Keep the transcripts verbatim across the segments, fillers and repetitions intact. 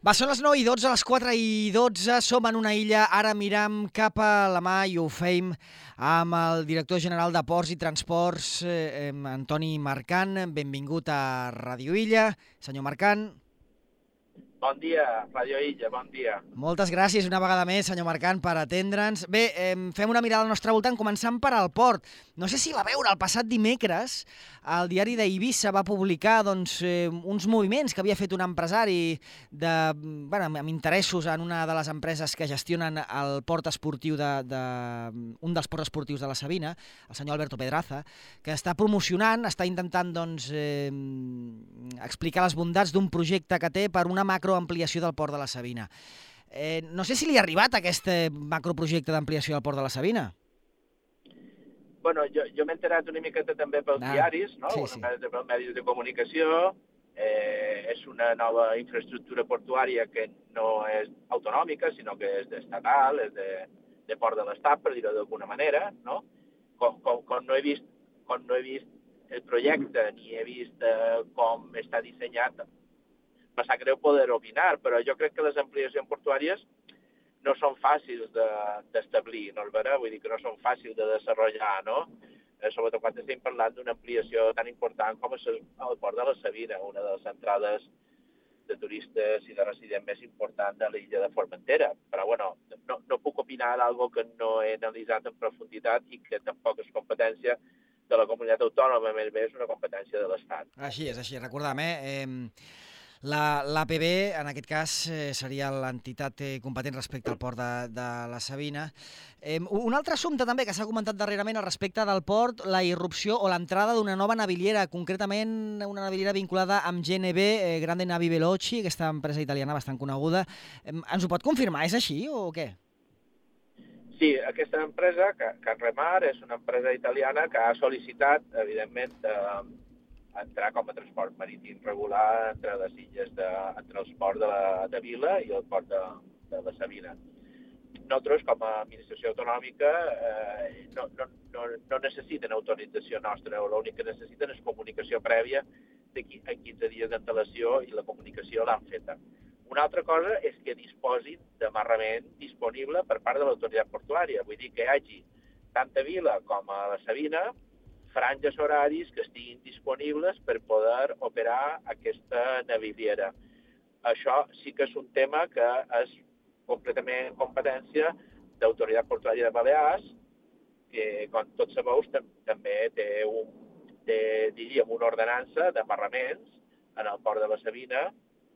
Va, són les nou i dotze, les quatre i dotze, som en una illa, ara miram cap a la mà i ho feim amb el director general de Ports i Transports, eh, Antoni Marcant. Benvingut a Ràdio Illa. Senyor Marcant. Bon dia, Ràdio Illa, bon dia. Moltes gràcies una vegada més, senyor Marcant, per atendre'ns. Bé, eh, fem una mirada al nostre voltant, començant per al port. No sé si va veure, el passat dimecres, el diari d'Eivissa va publicar doncs, eh, uns moviments que havia fet un empresari de, bueno, amb interessos en una de les empreses que gestionen el port esportiu de, de, un dels ports esportius de la Sabina, el senyor Alberto Pedraza, que està promocionant, està intentant doncs, eh, explicar les bondats d'un projecte que té per una macroampliació del port de la Sabina. Eh, no sé si li ha arribat aquest macroprojecte d'ampliació del port de la Sabina. Bueno, jo, jo m'he enterat una miqueta també pels ah, diaris, no? Sí, sí. sí. Pels medis de comunicació. Eh, és una nova infraestructura portuària que no és autonòmica, sinó que és estatal, és de, de port de l'Estat, per dir-ho d'alguna manera, no? Com, com, com, no he vist, com no he vist el projecte ni he vist eh, com està dissenyat, me sap greu poder opinar, però jo crec que les ampliacions portuàries no són fàcils d'establir, de, no és vera? Vull dir que no són fàcils de desenvolupar, no? Eh, sobretot quan estem parlant d'una ampliació tan important com és el, el port de la Sabina, una de les entrades de turistes i de residents més important de l'illa de Formentera. Però, bueno, no, no puc opinar d'algo que no he analitzat en profunditat i que tampoc és competència de la comunitat autònoma, a més és una competència de l'Estat. Així és, així. Recordem, eh? eh... L'A P B, en aquest cas, eh, seria l'entitat eh, competent respecte al port de, de la Sabina. Eh, un altre assumpte també que s'ha comentat darrerament al respecte del port, la irrupció o l'entrada d'una nova naviliera, concretament una naviliera vinculada amb G N B, eh, Grande Navi Veloci, aquesta empresa italiana bastant coneguda. Eh, ens ho pot confirmar, és així o què? Sí, aquesta empresa, Can Remar, és una empresa italiana que ha sol·licitat, evidentment, eh, entrar com a transport marítim regular entre les illes, de, entre els ports de, la, de Vila i el port de, de la Sabina. Nosaltres, com a administració autonòmica, eh, no, no, no, no necessiten autorització nostra, l'únic que necessiten és comunicació prèvia de quinze dies d'antelació i la comunicació l'han feta. Una altra cosa és que disposin d'amarrament disponible per part de l'autoritat portuària, vull dir que hi hagi tant a Vila com a la Sabina franges horaris que estiguin disponibles per poder operar aquesta naviliera. Això sí que és un tema que és completament en competència d'Autoritat Portuària de Balears, que, com tots sabeu, també té, un, té diríem, una ordenança d'amarraments en el port de la Sabina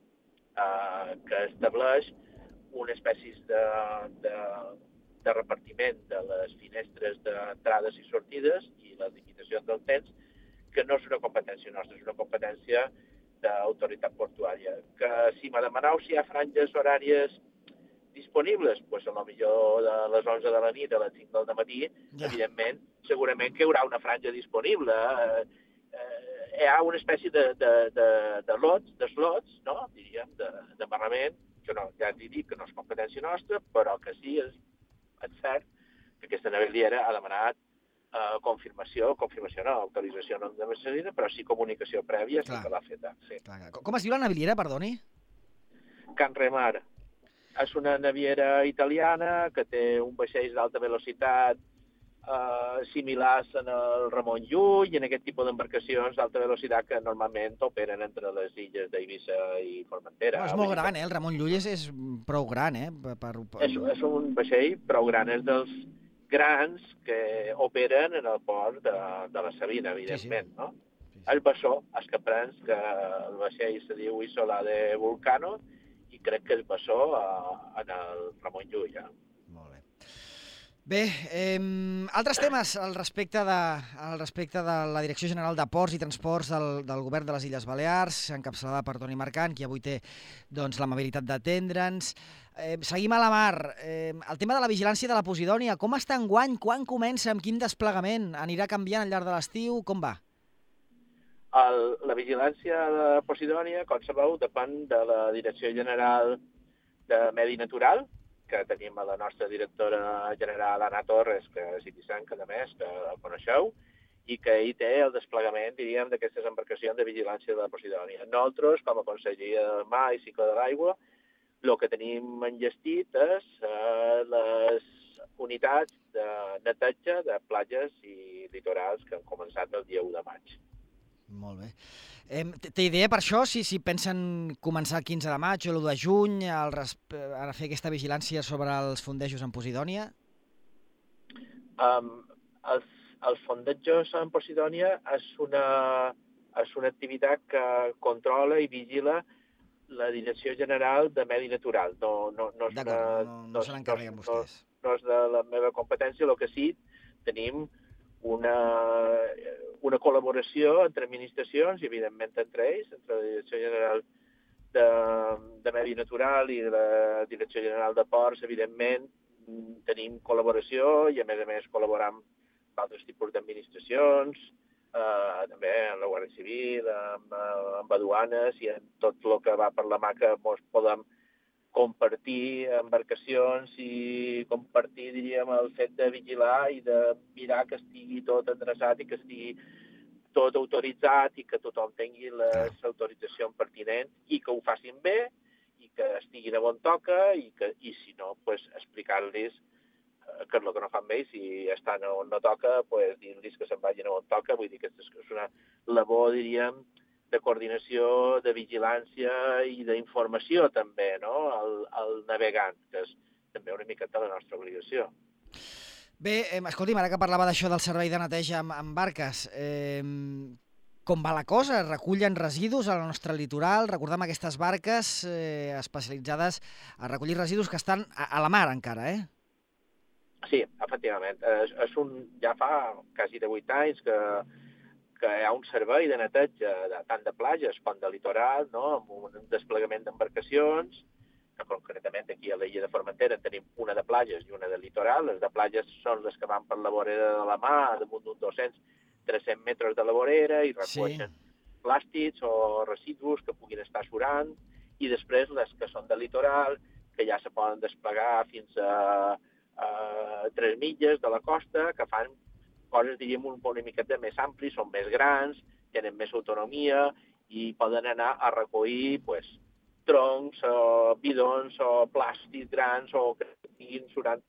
eh, que estableix una espècie de, de, de repartiment de les finestres d'entrades i sortides i la limitació del temps, que no és una competència nostra, és una competència d'autoritat portuària. Que si me demaneu si hi ha franges horàries disponibles, doncs a lo millor de les onze de la nit a les cinc del matí, ja. Evidentment, segurament que hi haurà una franja disponible. Eh, eh, hi ha una espècie de, de, de, de lots, de slots, no? Diríem, d'amarrament, que no, ja t'hi dic que no és competència nostra, però que sí, és, és cert que aquesta naviliera ha demanat Uh, confirmació, confirmació no, autorització no de necessita, però sí comunicació prèvia, sí que l'ha feta. Sí. Clar, clar. Com es diu la naviliera, perdoni? Can Remar. És una naviera italiana que té un vaixell d'alta velocitat uh, similars en el Ramon Llull i en aquest tipus d'embarcacions d'alta velocitat que normalment operen entre les illes d'Eivissa i Formentera. No, és molt gran, eh? El Ramon Llull és, és prou gran, eh? Per, per... És, és un vaixell prou gran, és dels grans que operen en el port de, de la Sabina, evidentment, sí, sí. No? Sí, sí. El bessó, els que prens, que el vaixell se diu Isola de Vulcano, i crec que el bessó eh, en el Ramon Llull. Ja. Molt bé. Bé, eh, altres temes al respecte, de, al respecte de la Direcció General de Ports i Transports del, del Govern de les Illes Balears, encapçalada per Toni Marcant, qui avui té doncs, l'amabilitat d'atendre'ns. Eh, seguim a la mar. Eh, el tema de la vigilància de la Posidònia, com està enguany? Quan comença? Amb quin desplegament? Anirà canviant al llarg de l'estiu? Com va? El, la vigilància de la Posidònia, com sabeu, depèn de la Direcció General de Medi Natural, que tenim a la nostra directora general, Anna Torres, que és iticenca, a més, que la coneixeu, i que ell té el desplegament, diríem, d'aquestes embarcacions de vigilància de la Posidònia. Nosaltres, com a Conselleria del Mar i Cicle de l'Aigua, El que tenim enllestit és eh, les unitats de neteja de platges i litorals que han començat el dia u de maig. Molt bé. Eh, té idea per això, si, si pensen començar el quinze de maig o l'u de juny al res... a fer aquesta vigilància sobre els fondejos en Posidònia? Um, els, els fondejos en Posidònia és una, és una activitat que controla i vigila la Direcció General de Medi Natural. No, no, no, és una, D'acord, no, no, no no, se no, n'encarreguen no, vostès. no és de la meva competència, el que sí tenim una, una col·laboració entre administracions i, evidentment, entre ells, entre la Direcció General de, de Medi Natural i la Direcció General de Ports, evidentment, tenim col·laboració i, a més a més, col·laboram amb altres tipus d'administracions, eh, també amb la Guàrdia Civil, amb, amb aduanes i amb tot el que va per la mà que ens podem compartir embarcacions i compartir, diríem, el fet de vigilar i de mirar que estigui tot endreçat i que estigui tot autoritzat i que tothom tingui les autoritzacions pertinents i que ho facin bé i que estiguin a on toca i, que, i si no, pues, explicar-los eh, que és el que no fan bé i si estan on no toca, pues, dir-los que se'n vagin a on toca. Vull dir que és una labor, diríem, de coordinació, de vigilància i d'informació també, no?, al, al navegant, que és també una miqueta la nostra obligació. Bé, eh, escolti'm, ara que parlava d'això del servei de neteja amb, amb barques, eh, com va la cosa? Recullen residus al nostre litoral? Recordem aquestes barques eh, especialitzades a recollir residus que estan a, a la mar encara, eh? Sí, efectivament. És, és un, ja fa quasi de vuit anys que que hi ha un servei de neteja de, tant de platges com de litoral, no?, amb un desplegament d'embarcacions, que concretament aquí a l'illa de Formentera tenim una de platges i una de litoral. Les de platges són les que van per la vorera de la mà, damunt d'uns dos-cents tres-cents metres de la vorera, i recueixen sí. plàstics o residus que puguin estar surant, i després les que són de litoral, que ja se poden desplegar fins a, a tres milles de la costa, que fan coses, diríem, un una miqueta més amplis, són més grans, tenen més autonomia i poden anar a recollir pues, troncs o bidons o plàstics grans o que estiguin surant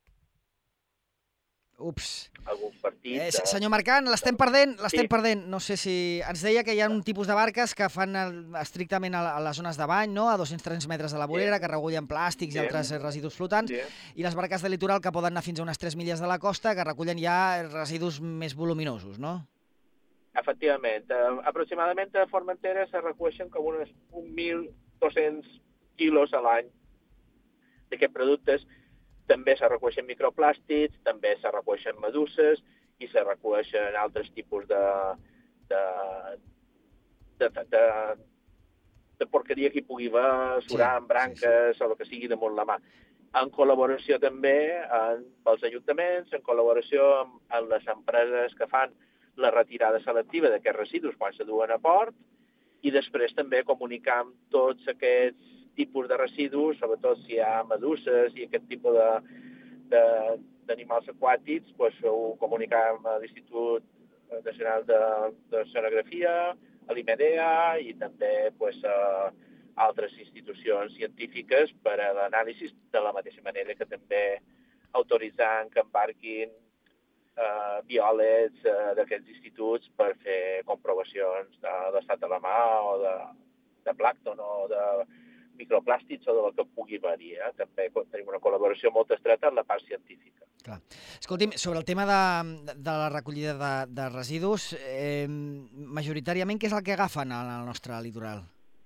Ups. algun partit. Eh, De... senyor Marcant, l'estem perdent, l'estem sí. perdent. No sé si... Ens deia que hi ha un tipus de barques que fan el, estrictament a, a les zones de bany, no?, a dos-cents tres metres de la vorera, sí. que recullen plàstics sí. i altres residus flotants, sí. i les barques de litoral que poden anar fins a unes tres milles de la costa, que recullen ja residus més voluminosos, no? Efectivament. Uh, aproximadament a Formentera se recueixen com uns mil dos-cents quilos a l'any d'aquests productes. També se recueixen microplàstics, també se recueixen meduses i se recueixen altres tipus de, de, de, de, de porqueria que hi pugui haver, surar amb branques sí, sí. o el que sigui damunt la mà. En col·laboració també amb els ajuntaments, en col·laboració amb, amb les empreses que fan la retirada selectiva d'aquests residus quan se duen a port, i després també comunicar amb tots aquests tipus de residus, sobretot si hi ha meduses i aquest tipus d'animals aquàtics, pues, ho comunicam a l'Institut Nacional de, de Sonografia, a l'IMEDEA i també pues, a altres institucions científiques per a l'anàlisi, de la mateixa manera que també autoritzant que embarquin eh, biòlegs eh, d'aquests instituts per fer comprovacions de l'estat de la mà o de, de plàncton o de microplàstics o del que pugui haver-hi. Eh? També tenim una col·laboració molt estreta en la part científica. Clar. Escolti'm, sobre el tema de, de la recollida de, de residus, eh, majoritàriament què és el que agafen al, al nostre litoral?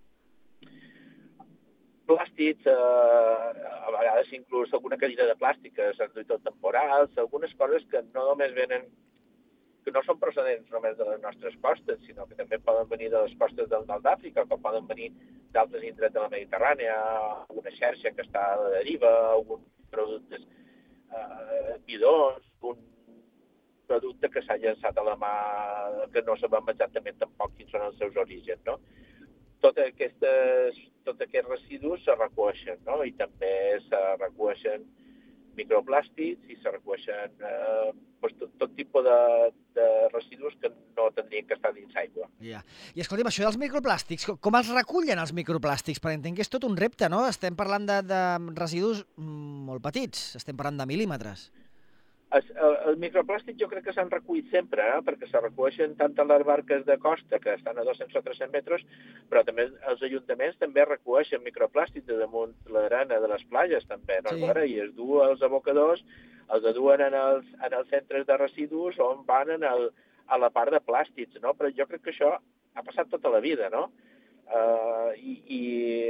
Plàstics, eh, a vegades inclús alguna cadira de plàstic, servidors temporals, algunes coses que no només venen, que no són procedents només de les nostres costes, sinó que també poden venir de les costes del nord d'Àfrica, que poden venir d'altres indrets de la Mediterrània, una xarxa que està a la deriva, alguns productes eh, bidons, un producte que s'ha llançat a la mà, que no sabem exactament tampoc quins són els seus orígens, no? Tots aquests, tots aquests residus se recueixen, no? I també se recueixen microplàstics i se recueixen eh, doncs tot, tot tipus de, de residus que no tindrien que estar dins aigua. Ja. I escolti'm, això dels microplàstics, com els recullen els microplàstics? Perquè entenc que és tot un repte, no? Estem parlant de, de residus molt petits, estem parlant de mil·límetres. El, el, el microplàstic jo crec que s'han recollit sempre, eh? perquè se recueixen tant a les barques de costa, que estan a dos-cents o tres-cents metres, però també els ajuntaments també recueixen microplàstic de damunt l'arena de les platges, també, no? Sí. I es du als abocadors, els duen en els, en els centres de residus on van en el, a la part de plàstics, no? Però jo crec que això ha passat tota la vida, no? Uh, i, i,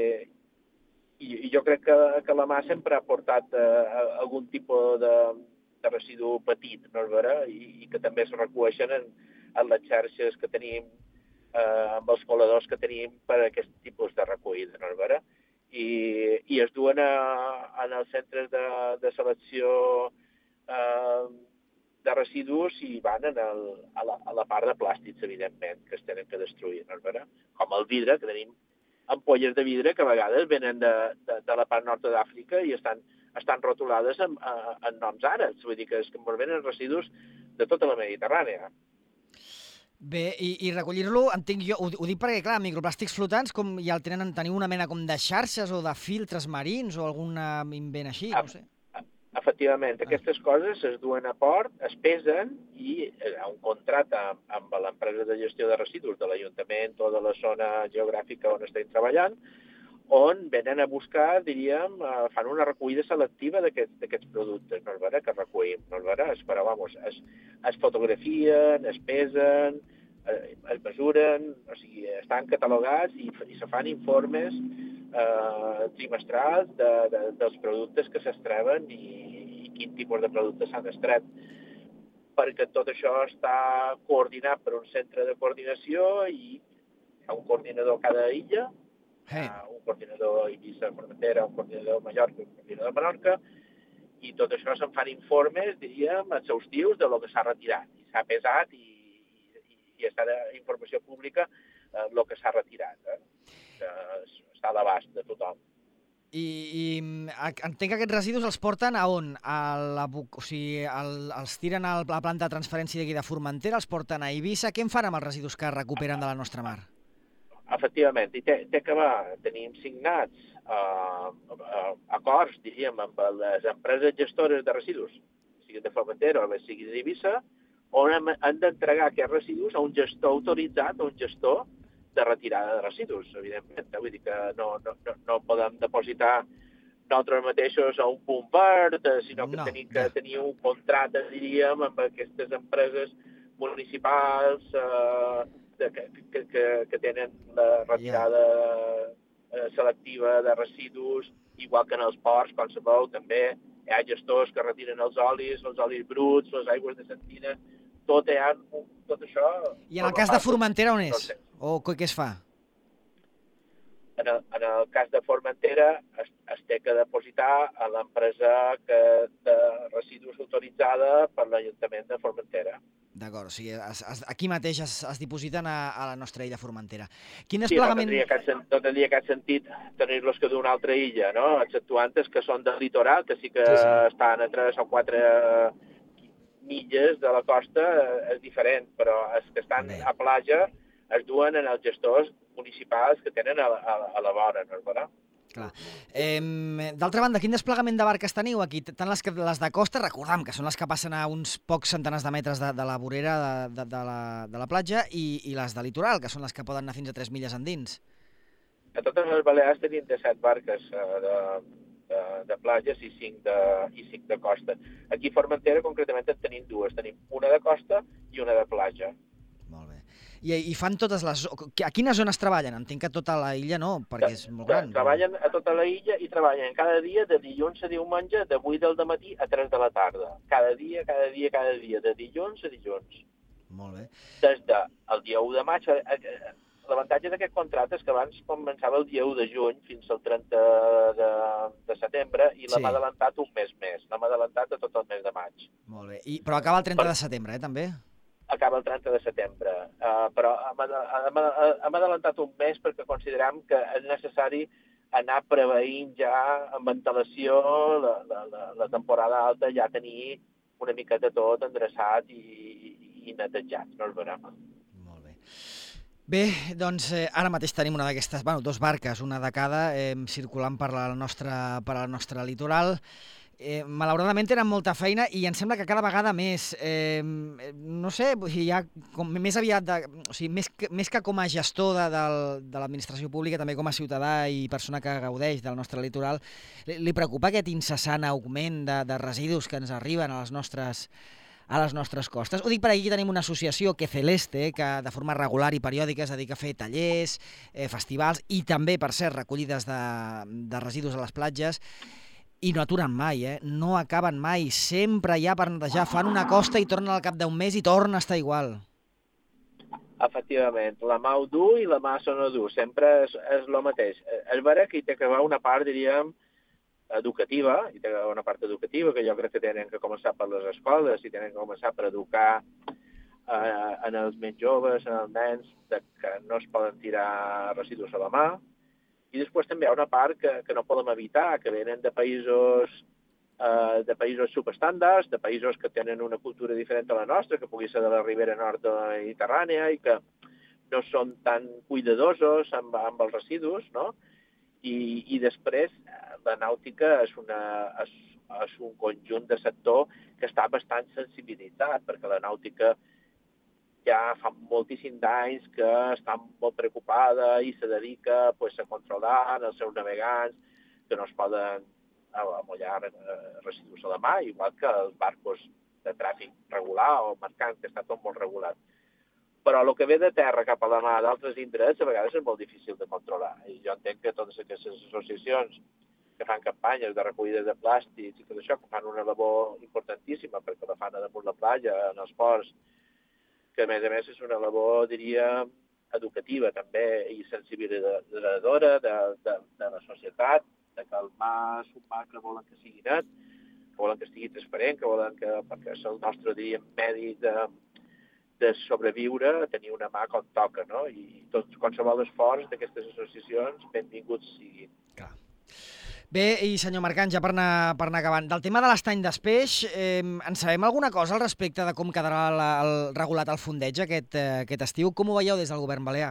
i jo crec que, que la mà sempre ha portat uh, algun tipus de de residu petit, no és vera? I, i que també es recueixen en, en les xarxes que tenim, eh, amb els coladors que tenim per a aquest tipus de recollida, no és vera? I, i es duen a, en els centres de, de selecció eh, de residus i van en el, a, la, a la part de plàstics, evidentment, que es tenen que destruir, no és vera? Com el vidre, que tenim ampolles de vidre que a vegades venen de, de, de la part nord d'Àfrica i estan estan rotulades amb, amb noms àrabs, vull dir que es que venen residus de tota la Mediterrània. Bé, i, i recollir-lo, entenc jo, ho, ho dic perquè, clar, microplàstics flotants, com ja el tenen, teniu una mena com de xarxes o de filtres marins o alguna invent així, no sé. Efectivament, ah. Aquestes coses es duen a port, es pesen i hi ha un contracte amb, amb l'empresa de gestió de residus de l'Ajuntament o de la zona geogràfica on estem treballant, on venen a buscar, diríem, fan una recollida selectiva d'aquests productes, no és vera, que recollim, no és vera, es, però, vamos, es, es fotografien, es pesen, es mesuren, o sigui, estan catalogats i, i se fan informes eh, trimestrals de, de, dels productes que s'extreuen i, i quin tipus de productes s'han extret. Perquè tot això està coordinat per un centre de coordinació i hi ha un coordinador a cada illa, hey. un coordinador a Eivissa, Formentera, un coordinador a Mallorca, un coordinador a Menorca, i tot això se'n fan informes, diríem, exhaustius de lo que s'ha retirat. I s'ha pesat i, i, i està d'informació pública eh, el que s'ha retirat. Eh? Que està a l'abast de tothom. I, i entenc que aquests residus els porten a on? A la, o sigui, el, els tiren a la planta de transferència d'aquí de Formentera, els porten a Eivissa. Què en fan amb els residus que recuperen de la nostra mar? Efectivament, i té, té que va, tenim signats uh, uh, acords, diríem, amb les empreses gestores de residus, sigui de Formentera o sigui d'Eivissa, on hem, han d'entregar aquests residus a un gestor autoritzat, a un gestor de retirada de residus, evidentment. Eh? Vull dir que no, no, no, no podem depositar nosaltres mateixos a un punt verd, sinó que no, tenim que no. tenir un contracte, diríem, amb aquestes empreses municipals, eh, Que, que, que, que tenen la retirada yeah. selectiva de residus, igual que en els ports, com sabeu, també hi ha gestors que retiren els olis, els olis bruts, les aigües de sentina, tot, ha, tot això... I en el cas de Formentera on és? O què es fa? En el, en el cas de Formentera es, es té que depositar a l'empresa de residus autoritzada per l'Ajuntament de Formentera. D'acord, o sigui, es, es, aquí mateix es, es dipositen a, a la nostra illa Formentera. Quin sí, desplegament... no tindria cap, no tindria cap sentit tenir-los que d'una altra illa, no? Exceptuant els que són del litoral, que sí que sí, sí. estan a tres o quatre milles de la costa, és diferent, però els que estan Bé. a platja es duen en els gestors municipals que tenen a, a, a la vora, no és vera? Clar. Eh, D'altra banda, quin desplegament de barques teniu aquí? Tant les, que, les de costa, recordam que són les que passen a uns pocs centenars de metres de, de la vorera de, de, de, la, de la platja i, i les de litoral, que són les que poden anar fins a tres milles endins. A totes les Balears tenim disset barques de, de, de platges i cinc de, i cinc de costa. Aquí a Formentera, concretament, en tenim dues. Tenim una de costa i una de platja. Molt bé. I, i fan totes les... A quines zones treballen? Entenc que tota la illa no, perquè és molt gran. Treballen a tota la illa i treballen cada dia de dilluns a diumenge de vuit del matí a tres de la tarda. Cada dia, cada dia, cada dia, de dilluns a dilluns. Molt bé. Des del dia u de maig... L'avantatge d'aquest contracte és que abans començava el dia u de juny fins al trenta de, de setembre i l'hem sí. adelantat un mes més. L'hem adelantat a tot el mes de maig. Molt bé. I, però acaba el trenta de setembre, eh, també? Acaba el trenta de setembre, uh, però hem, hem, hem adelantat un mes perquè considerem que és necessari anar preveint ja amb antelació la, la, la, la temporada alta, ja tenir una miqueta tot endreçat i, i netejat, no el veurem. Molt bé. Bé, doncs eh, ara mateix tenim una d'aquestes, bueno, dos barques, una de cada, eh, circulant per la nostra, per al nostre litoral. Eh, malauradament tenen molta feina i em sembla que cada vegada més. Eh, no sé, hi ha com, més aviat, de, o sigui, més, que, més que com a gestor de, de, de l'administració pública, també com a ciutadà i persona que gaudeix del nostre litoral, li, li preocupa aquest incessant augment de, de residus que ens arriben a les nostres a les nostres costes. Ho dic per aquí que tenim una associació, Que Celeste, que de forma regular i periòdica es dedica a fer tallers, eh, festivals i també, per cert, recollides de, de residus a les platges. I no aturen mai, eh? No acaben mai. Sempre hi ha per netejar. Fan una costa i tornen al cap d'un mes i torna a estar igual. Efectivament. La mà ho du i la mà se no du. Sempre és, és el mateix. És vera que hi té que haver una part, diríem, educativa, hi té que haver una part educativa, que jo crec que tenen que començar per les escoles, i tenen que començar per educar eh, en els més joves, en els nens, de que no es poden tirar residus a la mà. I després també hi ha una part que, que no podem evitar, que venen de països eh, de països subestàndards, de països que tenen una cultura diferent a la nostra, que pugui ser de la ribera nord de la Mediterrània i que no són tan cuidadosos amb, amb els residus, no? I, i després la nàutica és, una, és, és un conjunt de sector que està bastant sensibilitzat, perquè la nàutica ja fa moltíssims anys que està molt preocupada i se dedica pues, a controlar els seus navegants, que no es poden amollar residus a la mà, igual que els barcos de tràfic regular o mercant, que està tot molt regulat. Però el que ve de terra cap a la mà d'altres indrets a vegades és molt difícil de controlar. I jo entenc que totes aquestes associacions que fan campanyes de recollida de plàstics i tot això, que fan una labor importantíssima perquè la fan a damunt la platja, en els ports, que a més a més és una labor, diria, educativa també i sensibilitzadora de, de, de la societat, de que el mar és un mar que volen que sigui net, que volen que estigui transparent, que volen que, perquè és el nostre, diríem, medi de, de sobreviure, tenir una mà com toca, no? I tots, qualsevol esforç d'aquestes associacions, benvinguts siguin. Clar. Bé, i senyor Marcant, ja per anar, per anar acabant, del tema de l'estany d'Espeix, eh, en sabem alguna cosa al respecte de com quedarà la, el regulat el fondeig aquest, eh, aquest estiu? Com ho veieu des del govern balear?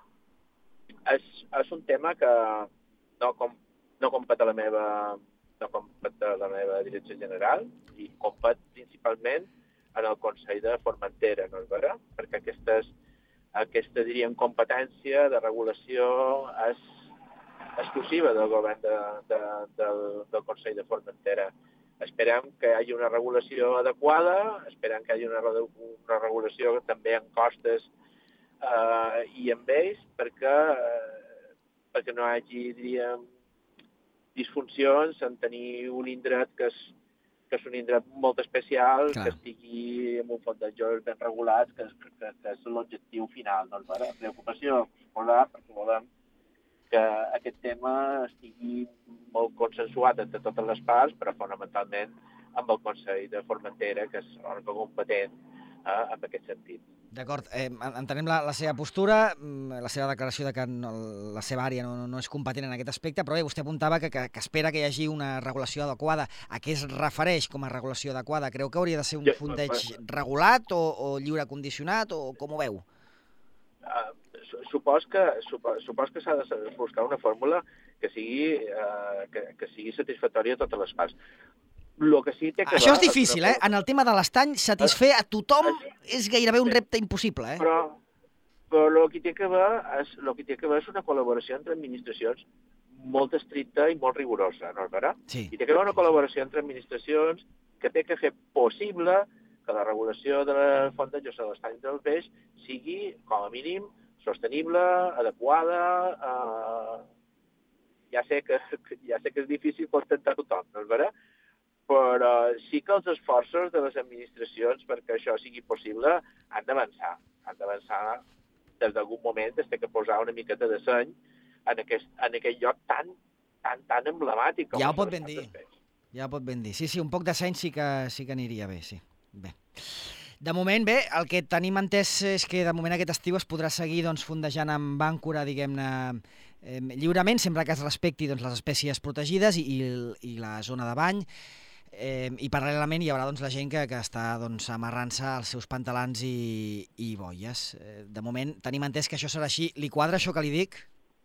És, és un tema que no, com, no compet a la meva, no compet a la meva direcció general i compet principalment en el Consell de Formentera, no és vera? Perquè aquestes, aquesta, diríem, competència de regulació és exclusiva del govern de, de, del, del Consell de Formentera. Esperem que hi hagi una regulació adequada, esperem que hi hagi una, una regulació també en costes eh, i en ells, perquè, eh, perquè no hi hagi, diríem, disfuncions en tenir un indret que és, que és un indret molt especial, clar, que estigui amb un fons d'enjors ben regulats, que és, que, que és l'objectiu final. Doncs, la preocupació escolar, perquè volem que aquest tema estigui molt consensuat entre totes les parts, però fonamentalment amb el Consell de Formentera, que és l'òrgan competent eh, en aquest sentit. D'acord, eh, entenem la, la seva postura, la seva declaració de que no, la seva àrea no, no és competent en aquest aspecte, però bé, vostè apuntava que, que, que espera que hi hagi una regulació adequada. A què es refereix com a regulació adequada? Creu que hauria de ser un fondeig regulat o, o lliure condicionat, o com ho veu? Uh, supos que, supos, supos que s'ha de buscar una fórmula que sigui, uh, que, que sigui satisfactòria a totes les parts. Lo que sí té que Això va, és difícil, eh? En el tema de l'estany, satisfer a tothom és gairebé un repte impossible, eh? Però, però el que té que haver és, el que té que haver és una col·laboració entre administracions molt estricta i molt rigorosa, no és vera? Sí. I té que haver una col·laboració entre administracions que té que fer possible que la regulació de la font de llosa de l'estany del peix sigui, com a mínim, sostenible, adequada. Eh, ja, sé que, ja sé que és difícil contentar tothom, no és vera? Però sí que els esforços de les administracions perquè això sigui possible han d'avançar. Han d'avançar des d'algun moment, des que posar una miqueta de seny en aquest, en aquest lloc tan, tan, tan emblemàtic. Com ja ho pot ben dir. Ja ho pot ben dir. Sí, sí, un poc de seny sí que, sí que aniria bé, sí. Bé. De moment, bé, el que tenim entès és que de moment aquest estiu es podrà seguir doncs, fondejant amb àncora, diguem-ne, eh, lliurement, sempre que es respecti doncs, les espècies protegides i, i, i la zona de bany. Eh, I paral·lelament hi haurà doncs, la gent que, que està doncs, amarrant-se als seus pantalans i, i boies. Eh, de moment tenim entès que això serà així. Li quadra això que li dic?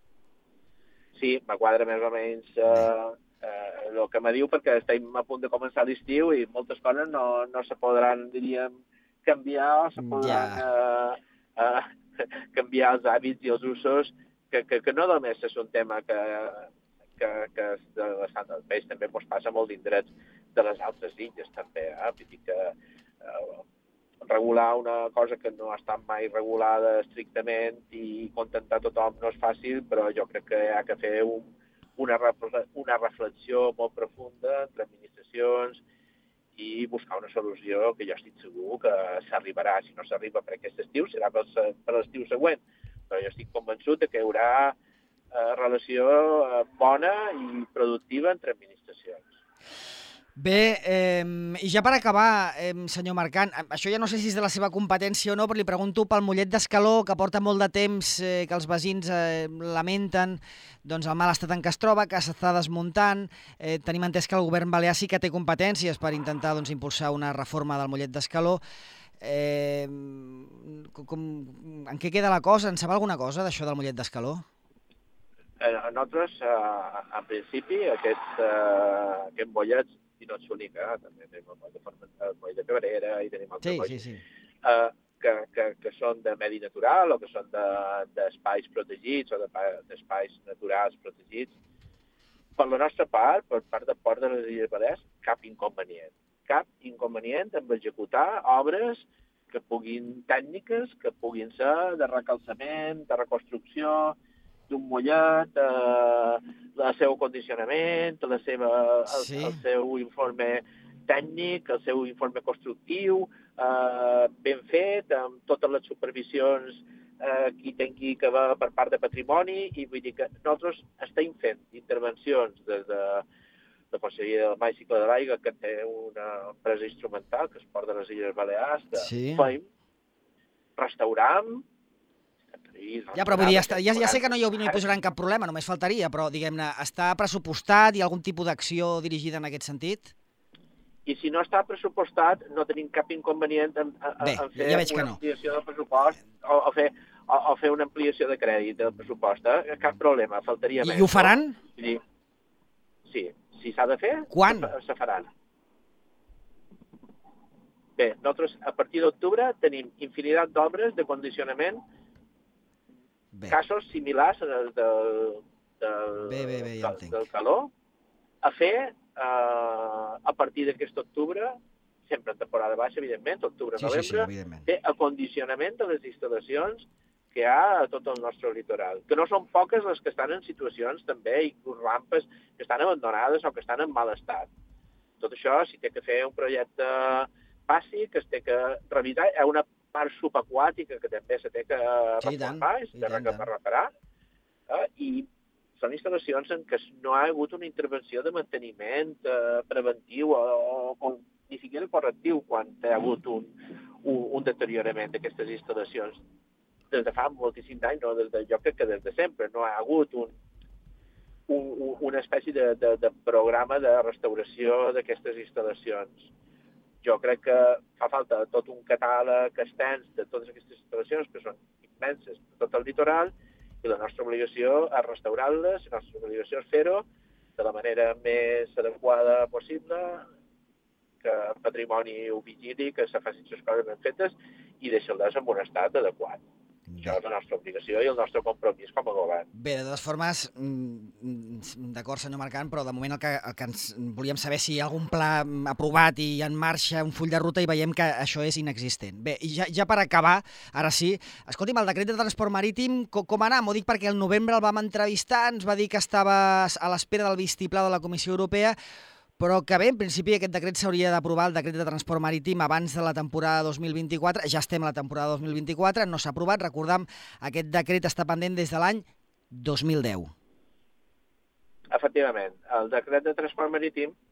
Sí, me quadra més o menys eh, eh, el que me diu, perquè estem a punt de començar l'estiu i moltes coses no, no se podran, diríem, canviar o se podran ja. eh, eh, canviar els hàbits i els usos, que, que, que no només és un tema que, que, que és de l'estat del peix, també ens passa molt d'indrets de les altres illes, també. Eh? Vull dir que eh, regular una cosa que no ha estat mai regulada estrictament i contentar tothom no és fàcil, però jo crec que hi ha que fer un, una, una reflexió molt profunda entre administracions i buscar una solució que jo estic segur que s'arribarà. Si no s'arriba per aquest estiu, serà per, per l'estiu següent. Però jo estic convençut que hi haurà eh, relació eh, bona i productiva entre administracions. Bé, eh, i ja per acabar, eh, senyor Marcant, això ja no sé si és de la seva competència o no, però li pregunto pel Mollet d'Escaló, que porta molt de temps eh, que els veïns eh, lamenten doncs, el mal estat en què es troba, que s'està desmuntant. Eh, tenim entès que el govern balear sí que té competències per intentar doncs, impulsar una reforma del Mollet d'Escaló. Eh, com, en què queda la cosa? En sap alguna cosa d'això del Mollet d'Escaló? Eh, nosaltres, eh, en principi, aquest, eh, aquest mollet, i no és l'únic, eh? També tenim el moll de, el moll de Cabrera i tenim altres sí, molls, sí, sí. Eh, que, que, que són de medi natural o que són d'espais de, protegits o d'espais naturals protegits. Per la nostra part, per part del Port de les Illes Balears, cap inconvenient. Cap inconvenient en executar obres que puguin tècniques, que puguin ser de recalçament, de reconstrucció, d'un mollet, eh, el seu condicionament, la seva, el, sí. el seu informe tècnic, el seu informe constructiu, eh, ben fet, amb totes les supervisions eh, que hi tingui que haver per part de patrimoni, i vull dir que nosaltres estem fent intervencions des de la Conselleria del Mar i Cicle de l'Aigua, que té una empresa instrumental, que es Port de les Illes Balears, de sí. Feim, restauram. Ja, però vull dir, ja, ja sé que no hi, no hi posaran cap problema, només faltaria, però, diguem-ne, està pressupostat? Hi ha algun tipus d'acció dirigida en aquest sentit? I si no està pressupostat, no tenim cap inconvenient en, en, Bé, en fer ja veig una que no. ampliació del pressupost o, o, fer, o, o fer una ampliació de crèdit del pressupost. Eh? Cap problema, faltaria I, més. I ho faran? No? Sí, sí. Si s'ha de fer, quan? Se, se faran. Bé, nosaltres a partir d'octubre tenim infinitat d'obres de condicionament, bé. Casos similars als del, del, bé, bé, bé, ja del, del calor, a fer eh, a partir d'aquest octubre, sempre en temporada baixa, evidentment, octubre-novembre, sí, sí, sí, té acondicionament de les instal·lacions que hi ha a tot el nostre litoral, que no són poques les que estan en situacions també, inclús rampes que estan abandonades o que estan en mal estat. Tot això s'hi té que fer un projecte bàsic, es té que revisar, hi ha una part subaquàtica que també se té que reformar, es té que reparar, eh? I són instal·lacions en què no ha hagut una intervenció de manteniment eh, preventiu o, o ni siquiera correctiu quan hi ha hagut un, un, un deteriorament d'aquestes instal·lacions. Des de fa moltíssims anys, no, des de, jo crec que des de sempre, no ha hagut un, un, una espècie de, de, de programa de restauració d'aquestes instal·lacions. Jo crec que fa falta tot un catàleg extens de totes aquestes instal·lacions, que són immenses per tot el litoral, i la nostra obligació és restaurar-les, la nostra obligació és fer-ho de la manera més adequada possible, que el patrimoni ho vigili, que se facin les coses ben fetes i deixar-les en un estat adequat. Bé. Això és la nostra obligació i el nostre compromís com a govern. Bé, de totes formes, d'acord, senyor Marcant, però de moment el que, el que ens volíem saber si hi ha algun pla aprovat i en marxa, un full de ruta, i veiem que això és inexistent. Bé, i ja, ja per acabar, ara sí, escolti'm, el decret de transport marítim, com, com anar? M'ho dic perquè el novembre el vam entrevistar, ens va dir que estava a l'espera del vistiplau de la Comissió Europea, però que bé, en principi aquest decret s'hauria d'aprovar, el decret de transport marítim, abans de la temporada dos mil vint-i-quatre. Ja estem a la temporada dos mil vint-i-quatre, no s'ha aprovat. Recordem, aquest decret està pendent des de l'any dos mil deu. Efectivament, el decret de transport marítim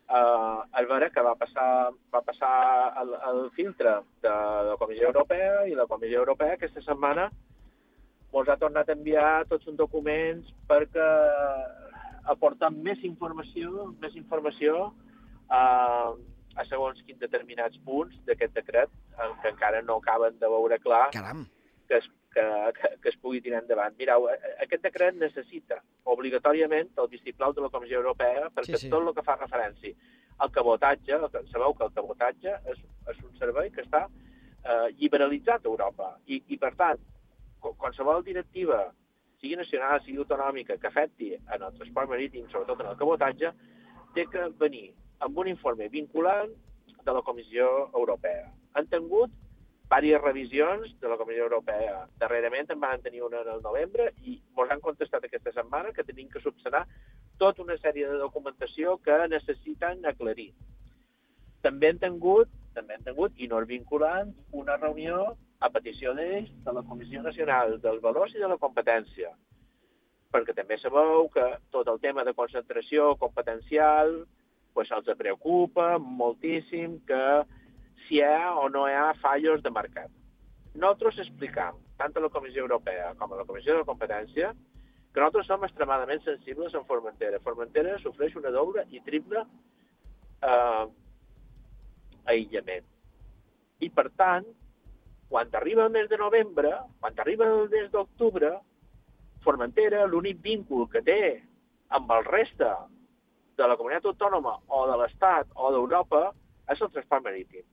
Uh, és vera que va passar, va passar el, el filtre de la Comissió Europea i la Comissió Europea aquesta setmana ens ha tornat a enviar tots uns documents perquè aporten més informació, més informació uh, a segons quins determinats punts d'aquest decret que encara no acaben de veure clar Caram. que es, que, que, que es pugui tirar endavant. Mireu, aquest decret necessita obligatòriament el vistiplau de la Comissió Europea perquè sí, sí. tot el que fa referència al cabotatge, sabeu que el cabotatge és, és un servei que està eh, liberalitzat a Europa i, i per tant, qualsevol directiva, sigui nacional, sigui autonòmica, que afecti en el transport marítim, sobretot en el cabotatge, té que venir amb un informe vinculant de la Comissió Europea. Han tingut diverses revisions de la Comissió Europea. Darrerament en van tenir una en el novembre i ens han contestat aquesta setmana que tenim que subsanar tota una sèrie de documentació que necessiten aclarir. També han tingut, també han tingut i no és vinculant, una reunió a petició d'ells de la Comissió Nacional dels Valors i de la Competència. Perquè també sabeu que tot el tema de concentració competencial pues, els preocupa moltíssim que si hi ha o no hi ha fallos de mercat. Nosaltres explicam, tant a la Comissió Europea com a la Comissió de Competència, que nosaltres som extremadament sensibles en Formentera. Formentera sofreix una doble i triple eh, aïllament. I, per tant, quan arriba el mes de novembre, quan arriba el mes d'octubre, Formentera, l'únic víncul que té amb el reste de la comunitat autònoma o de l'Estat o d'Europa és el transport marítim.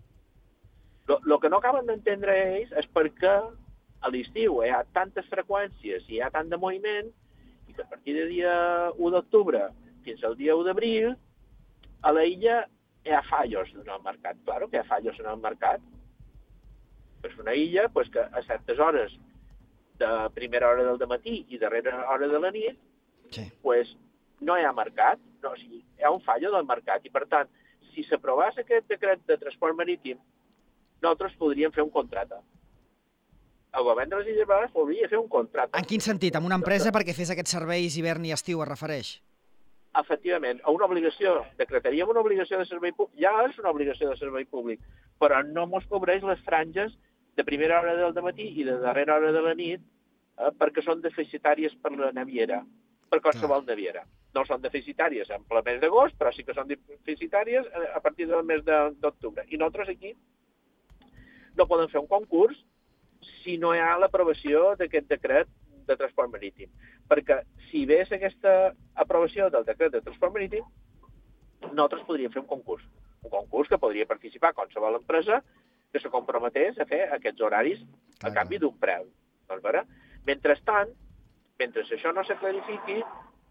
El que no acaben d'entendre ells és perquè a l'estiu hi ha tantes freqüències i hi ha tant de moviment i que a partir del dia u d'octubre fins al dia u d'abril a l'illa hi ha fallos en el mercat. Claro que hi ha fallos en el mercat. És una illa pues, que a certes hores de primera hora del matí i darrera hora de la nit sí. pues, no hi ha mercat, no, o sigui, hi ha un fallo del mercat i per tant, si s'aprovés aquest decret de transport marítim nosaltres podríem fer un contracte. El govern de les Illes Balears podria fer un contracte. En quin sentit? Amb una empresa perquè fes aquests serveis hivern i estiu es refereix? Efectivament, a una obligació. Decretaríem una obligació de servei públic. Ja és una obligació de servei públic, però no mos cobreix les franges de primera hora del matí i de darrera hora de la nit eh, perquè són deficitàries per la naviera, per qualsevol Clar. naviera. No són deficitàries en ple mes d'agost, però sí que són deficitàries a partir del mes d'octubre. I nosaltres aquí no poden fer un concurs si no hi ha l'aprovació d'aquest decret de transport marítim. Perquè si vés aquesta aprovació del decret de transport marítim, nosaltres podríem fer un concurs. Un concurs que podria participar qualsevol empresa que se comprometés a fer aquests horaris a canvi d'un preu. Doncs, mentrestant, mentre això no se clarifiqui,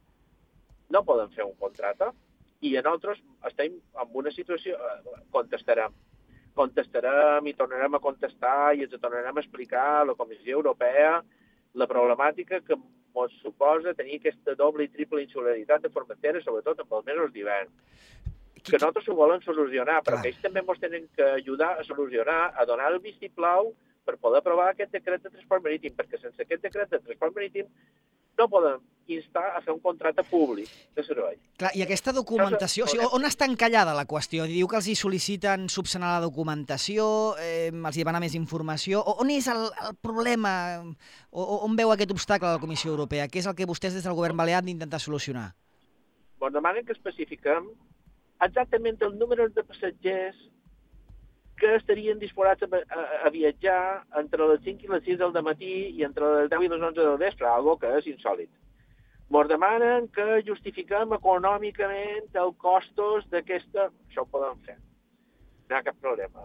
no poden fer un contracte i nosaltres estem en una situació... Contestarem. Contestarem i tornarem a contestar i ens tornarem a explicar a la Comissió Europea la problemàtica que ens suposa tenir aquesta doble i triple insularitat de Formentera, sobretot en els mesos d'hivern. Que nosaltres ho volen solucionar, però que ells també ens tenen que ajudar a solucionar, a donar el vistiplau per poder aprovar aquest decret de transport marítim, perquè sense aquest decret de transport marítim no poden instar a fer un contracte públic de servei. Clar, i aquesta documentació, o sigui, on està encallada la qüestió? Diu que els hi sol·liciten subsanar la documentació, eh, els hi demana més informació. On és el, el problema? O, on veu aquest obstacle a la Comissió Europea? Què és el que vostès des del govern balear han d'intentar solucionar? Ens demanen que especifiquem exactament el número de passatgers que estarien disposats a, a, a viatjar entre les cinc i les sis del matí i entre les deu i les onze del vespre, algo que és insòlit. Ens demanen que justifiquem econòmicament els costos d'aquesta... Això ho poden fer. No hi ha cap problema.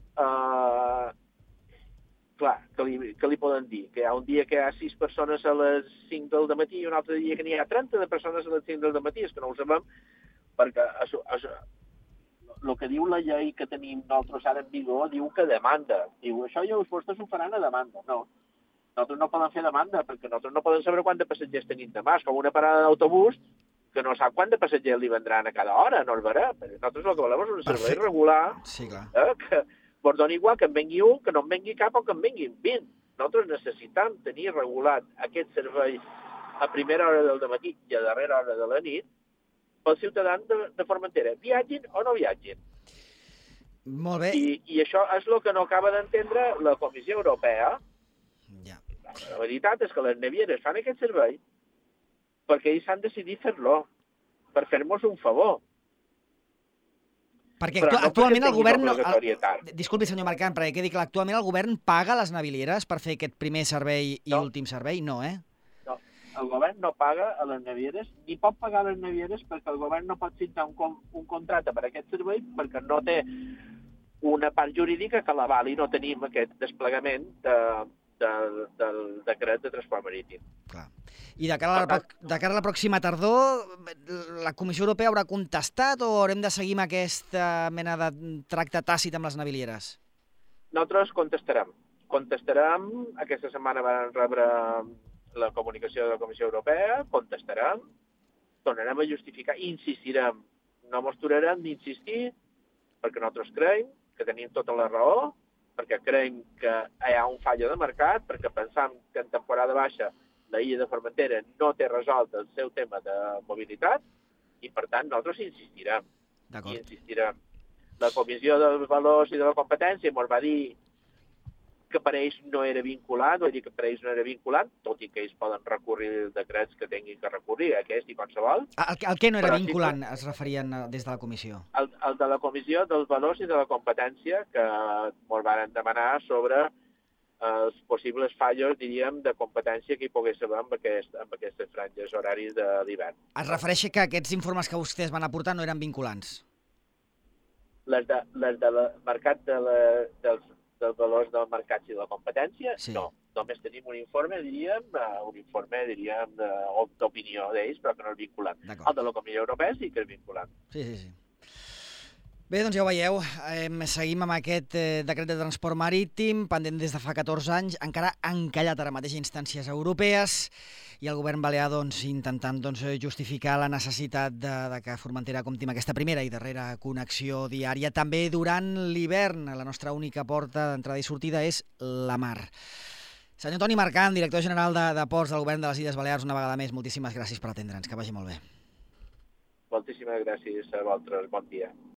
Uh, clar, que li, que li poden dir? Que hi ha un dia que hi ha sis persones a les cinc del matí i un altre dia que n'hi ha trenta de persones a les cinc del matí, és que no ho sabem, perquè això, això, el que diu la llei que tenim nosaltres ara en vigor diu que demanda. Diu, això ja vostès ho faran a demanda. No, nosaltres no podem fer demanda perquè nosaltres no podem saber quant de passatgers tenim demà. És com una parada d'autobús que no sap quant de passatgers li vendran a cada hora, no es verà. Nosaltres el que volem és un servei regular sí, clar. Eh, que ens doni igual que en vengui un, que no en vengui cap o que en venguin vint. Nosaltres necessitem tenir regulat aquest servei a primera hora del matí i a darrera hora de la nit pels ciutadans de, de Formentera, viatgin o no viatgin. Molt bé. I, I això és el que no acaba d'entendre la Comissió Europea. Ja. La veritat és que les navieres fan aquest servei perquè ells han decidit fer-lo, per fer-nos un favor. Perquè Però actu no actualment perquè el govern... No, obligatorietat. el, disculpi, senyor Marcant, perquè quedi clar, actualment el govern paga les navieres per fer aquest primer servei i No. últim servei? No, eh? No, el govern no paga a les navieres, ni pot pagar a les navieres perquè el govern no pot signar un, con un contracte per a aquest servei perquè no té una part jurídica que l'avali. No tenim aquest desplegament de, de, del decret de transport marítim. Clar. I de cara, a la, de cara a la pròxima tardor, la Comissió Europea haurà contestat o haurem de seguir amb aquesta mena de tracte tàcit amb les navilieres? Nosaltres contestarem. Contestarem. Aquesta setmana vam rebre la comunicació de la Comissió Europea, contestarem, tornarem a justificar, insistirem. No mos aturarem d'insistir perquè nosaltres creiem que tenim tota la raó, perquè creiem que hi ha un fallo de mercat, perquè pensam que en temporada baixa la illa de Formentera no té resolt el seu tema de mobilitat i, per tant, nosaltres insistirem. I insistirem. La Comissió dels Valors i de la Competència ens va dir que per ells no era vinculant, vull dir que per ells no era vinculant, tot i que ells poden recurrir els decrets que tinguin que recurrir, aquest i qualsevol. El, el que no era vinculant, sí, es referien des de la comissió? El, el de la Comissió dels Valors i de la Competència, que ens van demanar sobre els possibles fallos, diríem, de competència que hi pogués haver amb, aquest, amb aquestes franges horaris de l'hivern. Es refereix que aquests informes que vostès van aportar no eren vinculants? Les de, les de la, mercat de la, dels, dels valors del mercat i de la competència, sí. No. Només tenim un informe, diríem, un informe, diríem, d'opinió d'ells, però que no és vinculant. El de la Comissió Europea sí que és vinculant. Sí, sí, sí. Bé, doncs ja ho veieu, eh, seguim amb aquest eh, decret de transport marítim, pendent des de fa catorze anys, encara encallat ara mateix a instàncies europees, i el govern balear doncs, intentant doncs, justificar la necessitat de, de que Formentera compti amb aquesta primera i darrera connexió diària. També durant l'hivern, la nostra única porta d'entrada i sortida és la mar. Senyor Toni Marcant, director general de, de Ports del Govern de les Illes Balears, una vegada més, moltíssimes gràcies per atendre'ns, que vagi molt bé. Moltíssimes gràcies a vosaltres, bon dia.